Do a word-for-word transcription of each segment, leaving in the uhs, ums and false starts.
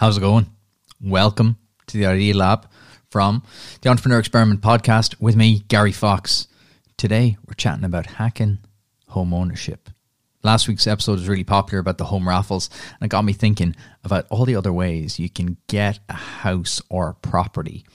How's it going? Welcome to the Idea Lab from the Entrepreneur Experiment podcast with me, Gary Fox. Today, we're chatting about hacking home ownership. Last week's episode was really popular about the home raffles, and it got me thinking about all the other ways you can get a house or a property,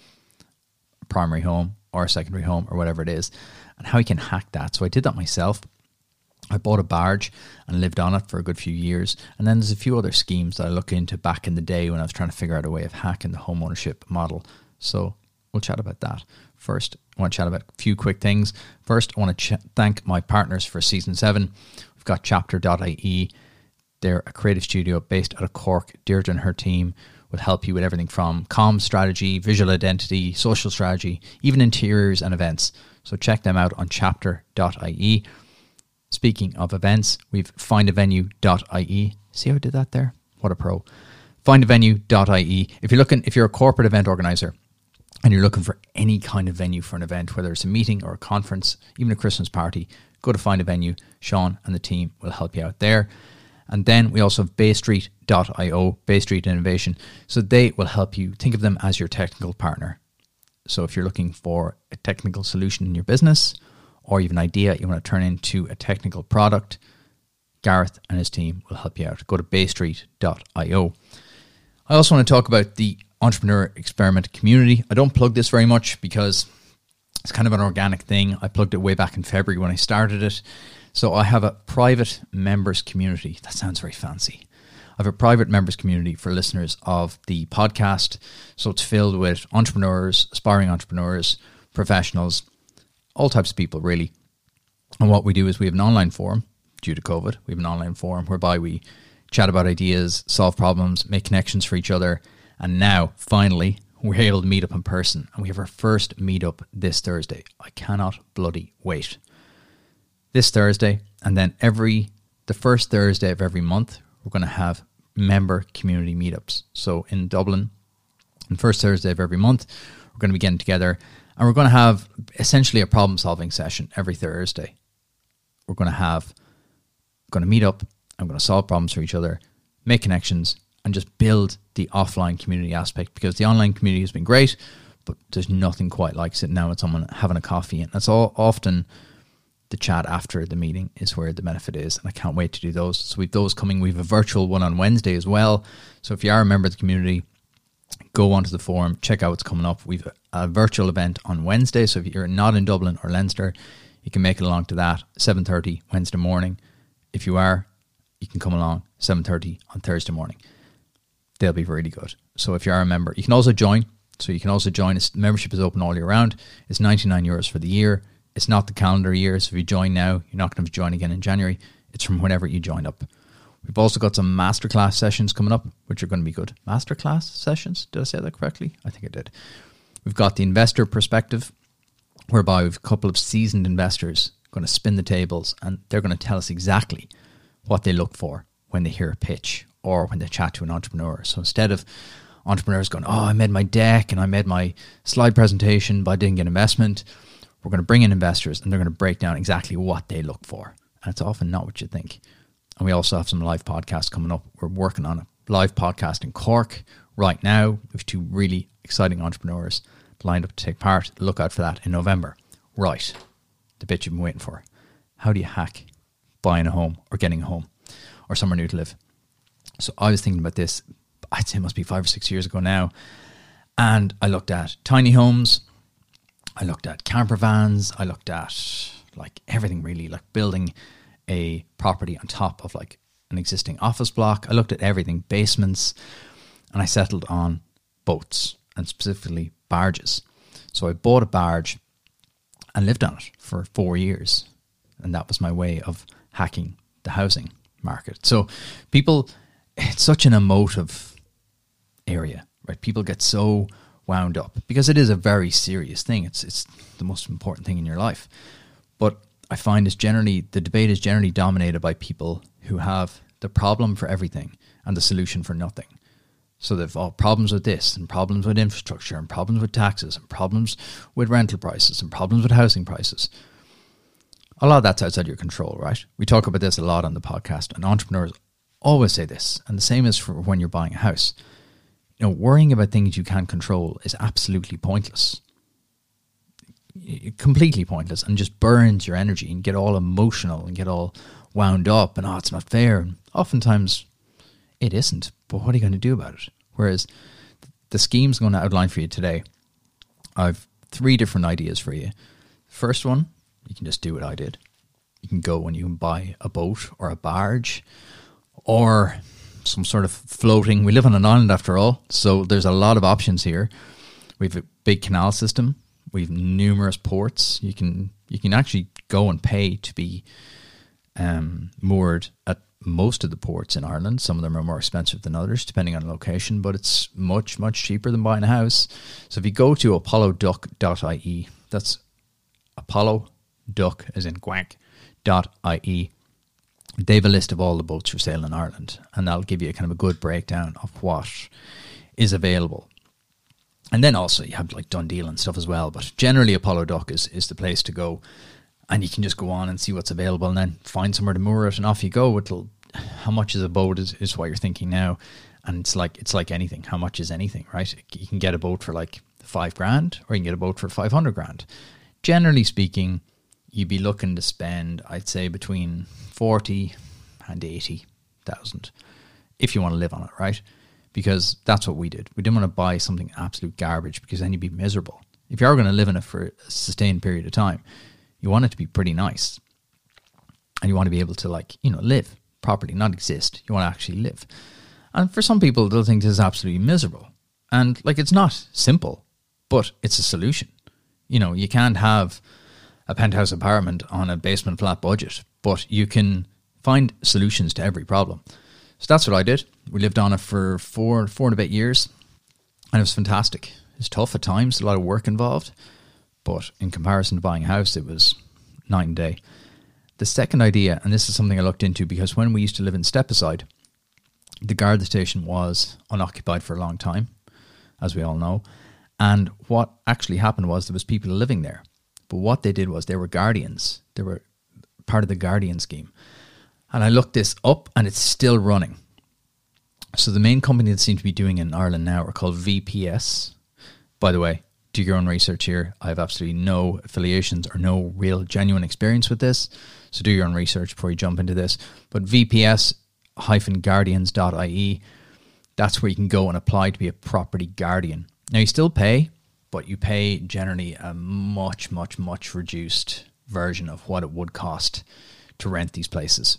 a primary home or a secondary home or whatever it is, and how you can hack that. So I did that myself. I bought a barge and lived on it for a good few years. And then there's a few other schemes that I looked into back in the day when I was trying to figure out a way of hacking the home ownership model. So we'll chat about that. First, I want to chat about a few quick things. First, I want to ch- thank my partners for season seven. We've got chapter dot I E. They're a creative studio based out of Cork. Deirdre and her team will help you with everything from comms strategy, visual identity, social strategy, even interiors and events. So check them out on chapter dot I E. Speaking of events, we've find a venue dot I E. See how I did that there? What a pro. find a venue dot I E. If you're looking, if you're a corporate event organizer and you're looking for any kind of venue for an event, whether it's a meeting or a conference, even a Christmas party, go to Find a Venue. Sean and the team will help you out there. And then we also have bay street dot I O, Bay Street Innovation. So they will help you. Think of them as your technical partner. So if you're looking for a technical solution in your business, or you have an idea you want to turn into a technical product, Gareth and his team will help you out. Go to bay street dot I O. I also want to talk about the Entrepreneur Experiment community. I don't plug this very much because it's kind of an organic thing. I plugged it way back in February when I started it. So I have a private members community. That sounds very fancy. I have a private members community for listeners of the podcast. So it's filled with entrepreneurs, aspiring entrepreneurs, professionals, all types of people, really. And what we do is we have an online forum. Due to COVID, we have an online forum whereby we chat about ideas, solve problems, make connections for each other. And now, finally, we're able to meet up in person. And we have our first meetup this Thursday. I cannot bloody wait. This Thursday, and then every the first Thursday of every month, we're going to have member community meetups. So in Dublin, on the first Thursday of every month, we're going to be getting together. And we're going to have essentially a problem-solving session every Thursday. We're going to have, going to meet up, I'm going to solve problems for each other, make connections, and just build the offline community aspect, because the online community has been great, but there's nothing quite like sitting down with someone having a coffee. And that's all often the chat after the meeting is where the benefit is. And I can't wait to do those. So we've those coming. We have a virtual one on Wednesday as well. So if you are a member of the community, go onto the forum, check out what's coming up. We've a, a virtual event on Wednesday. So if you're not in Dublin or Leinster, you can make it along to that, seven thirty Wednesday morning. If you are, you can come along seven thirty on Thursday morning. They'll be really good. So if you are a member, you can also join. So you can also join. It's, membership is open all year round. It's ninety-nine euros for the year. It's not the calendar year. So if you join now, you're not going to join again in January. It's from whenever you join up. We've also got some masterclass sessions coming up, which are going to be good. Masterclass sessions? Did I say that correctly? I think I did. We've got the investor perspective, whereby we've a couple of seasoned investors going to spin the tables, and they're going to tell us exactly what they look for when they hear a pitch or when they chat to an entrepreneur. So instead of entrepreneurs going, oh, I made my deck and I made my slide presentation, but I didn't get investment, we're going to bring in investors and they're going to break down exactly what they look for. And it's often not what you think. And we also have some live podcasts coming up. We're working on a live podcast in Cork right now. We have two really exciting entrepreneurs lined up to take part. Look out for that in November. Right. The bit you've been waiting for. How do you hack buying a home or getting a home or somewhere new to live? So I was thinking about this, I'd say it must be five or six years ago now. And I looked at tiny homes. I looked at camper vans. I looked at like everything really, like building a property on top of like an existing office block. I looked at everything, basements, and I settled on boats and specifically barges. So I bought a barge and lived on it for four years. And that was my way of hacking the housing market. So people, it's such an emotive area, right? People get so wound up because it is a very serious thing. It's it's the most important thing in your life. But I find is generally, the debate is generally dominated by people who have the problem for everything and the solution for nothing. So they've all problems with this and problems with infrastructure and problems with taxes and problems with rental prices and problems with housing prices. A lot of that's outside your control, right? We talk about this a lot on the podcast, and entrepreneurs always say this, and the same is for when you're buying a house. you know, worrying about things you can't control is absolutely pointless. Completely pointless, and just burns your energy and get all emotional and get all wound up and, oh, it's not fair. And oftentimes it isn't, but what are you going to do about it? Whereas the scheme's going to outline for you today. I've three different ideas for you. First one, you can just do what I did. You can go and you can buy a boat or a barge or some sort of floating. We live on an island after all, so there's a lot of options here. We have a big canal system. We have numerous ports. You can you can actually go and pay to be um, moored at most of the ports in Ireland. Some of them are more expensive than others, depending on location, but it's much, much cheaper than buying a house. So if you go to apollo duck dot I E, that's Apollo Duck, as in quack, dot I E, they have a list of all the boats for sale in Ireland, and that'll give you a kind of a good breakdown of what is available. And then also you have like Dundee and stuff as well, but generally Apollo Duck is, is the place to go, and you can just go on and see what's available and then find somewhere to moor it, and off you go. It'll, how much is a boat is, is what you're thinking now, and it's like it's like anything. How much is anything, right? You can get a boat for like five grand, or you can get a boat for five hundred grand. Generally speaking, you'd be looking to spend, I'd say, between forty and eighty thousand if you want to live on it, right? Because that's what we did. We didn't want to buy something absolute garbage, because then you'd be miserable. If you are going to live in it for a sustained period of time, you want it to be pretty nice. And you want to be able to, like, you know, live properly, not exist. You want to actually live. And for some people, they'll think this is absolutely miserable. And, like, it's not simple, but it's a solution. You know, you can't have a penthouse apartment on a basement flat budget, but you can find solutions to every problem. So that's what I did. We lived on it for four, four and a bit years, and it was fantastic. It's tough at times, a lot of work involved, but in comparison to buying a house, it was night and day. The second idea, and this is something I looked into, because when we used to live in Stepaside, the Garda station was unoccupied for a long time, as we all know. And what actually happened was there was people living there. But what they did was they were guardians. They were part of the guardian scheme. And I looked this up, and it's still running. So the main company that seems to be doing it in Ireland now are called V P S. By the way, do your own research here. I have absolutely no affiliations or no real genuine experience with this. So do your own research before you jump into this. But V P S guardians dot I E, that's where you can go and apply to be a property guardian. Now, you still pay, but you pay generally a much, much, much reduced version of what it would cost to rent these places.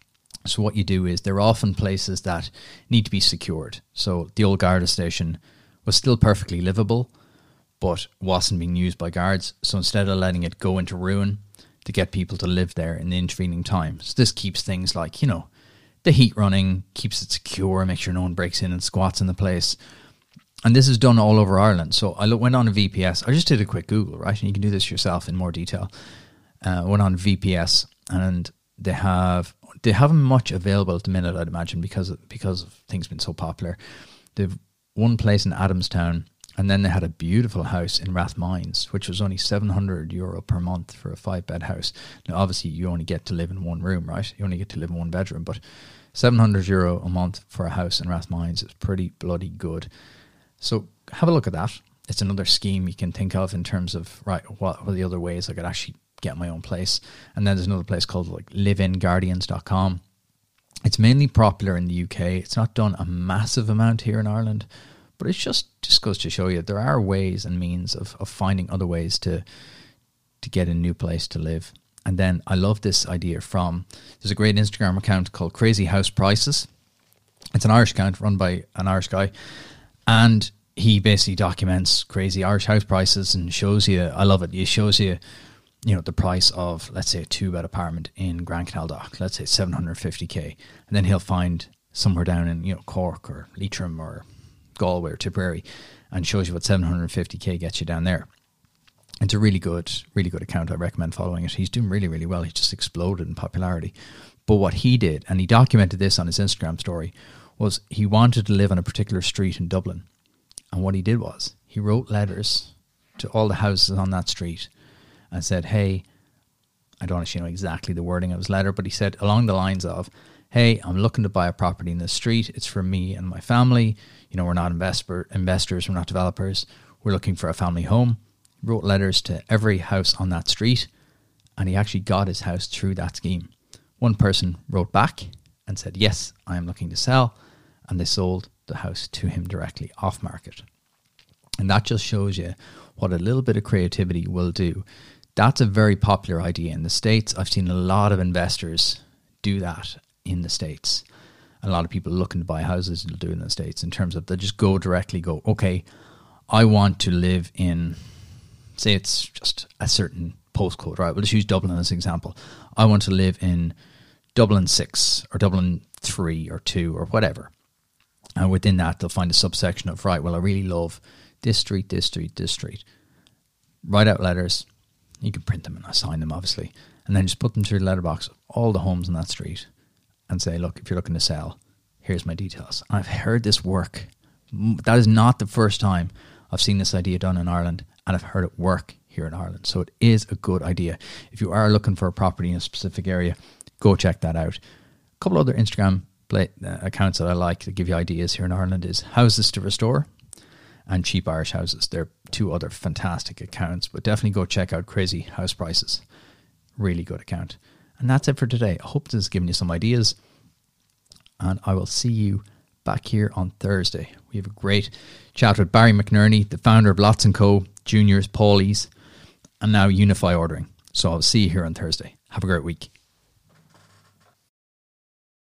So what you do is, they're often places that need to be secured. So the old Garda station was still perfectly livable, but wasn't being used by guards. So instead of letting it go into ruin, to get people to live there in the intervening time. So this keeps things like, you know, the heat running, keeps it secure, makes sure no one breaks in and squats in the place. And this is done all over Ireland. So I went on a V P S. I just did a quick Google, right? And you can do this yourself in more detail. Uh, went on V P S, and they have they haven't much available at the minute, I'd imagine, because of, because of things been so popular. They've one place in Adamstown, and then they had a beautiful house in Rathmines, which was only seven hundred euro per month for a five bed house. Now, obviously, you only get to live in one room, right? You only get to live in one bedroom, but seven hundred euro a month for a house in Rathmines is pretty bloody good. So have a look at that. It's another scheme you can think of in terms of, right, what are the other ways I could actually get my own place. And then there's another place called like live in guardians dot com. It's mainly popular in the U K. It's not done a massive amount here in Ireland, but it just, just goes to show you there are ways and means of, of finding other ways to to get a new place to live. And then I love this idea from, there's a great Instagram account called Crazy House Prices. It's an Irish account run by an Irish guy, and he basically documents crazy Irish house prices and shows you, I love it, he shows you, you know, the price of, let's say, a two-bed apartment in Grand Canal Dock, let's say seven hundred fifty k, and then he'll find somewhere down in, you know, Cork or Leitrim or Galway or Tipperary, and shows you what seven hundred fifty k gets you down there. It's a really good, really good account. I recommend following it. He's doing really, really well. He just exploded in popularity. But what he did, and he documented this on his Instagram story, was he wanted to live on a particular street in Dublin. And what he did was, he wrote letters to all the houses on that street and said, hey, I don't actually know exactly the wording of his letter, but he said along the lines of, hey, I'm looking to buy a property in the street. It's for me and my family. You know, we're not investor, investors, we're not developers. We're looking for a family home. He wrote letters to every house on that street, and he actually got his house through that scheme. One person wrote back and said, yes, I am looking to sell, and they sold the house to him directly off market. And that just shows you what a little bit of creativity will do. That's a very popular idea in the States. I've seen a lot of investors do that in the States. A lot of people looking to buy houses will do it in the States in terms of they just go directly go, okay, I want to live in, say it's just a certain postcode, right? We'll just use Dublin as an example. I want to live in Dublin six or Dublin three or two or whatever. And within that, they'll find a subsection of, right, well, I really love this street, this street, this street. Write out letters. You can print them and assign them, obviously. And then just put them through the letterbox of all the homes on that street and say, look, if you're looking to sell, here's my details. And I've heard this work. That is not the first time I've seen this idea done in Ireland, and I've heard it work here in Ireland. So it is a good idea. If you are looking for a property in a specific area, go check that out. A couple other Instagram play, uh, accounts that I like to give you ideas here in Ireland is Houses to Restore and Cheap Irish Houses. They're two other fantastic accounts, but definitely go check out Crazy House Prices. Really good account. And that's it for today. I hope this has given you some ideas, and I will see you back here on Thursday. We have a great chat with Barry McNerney, the founder of Lots and Co, Juniors, Paulies, and now Unify Ordering. So I'll see you here on Thursday. Have a great week.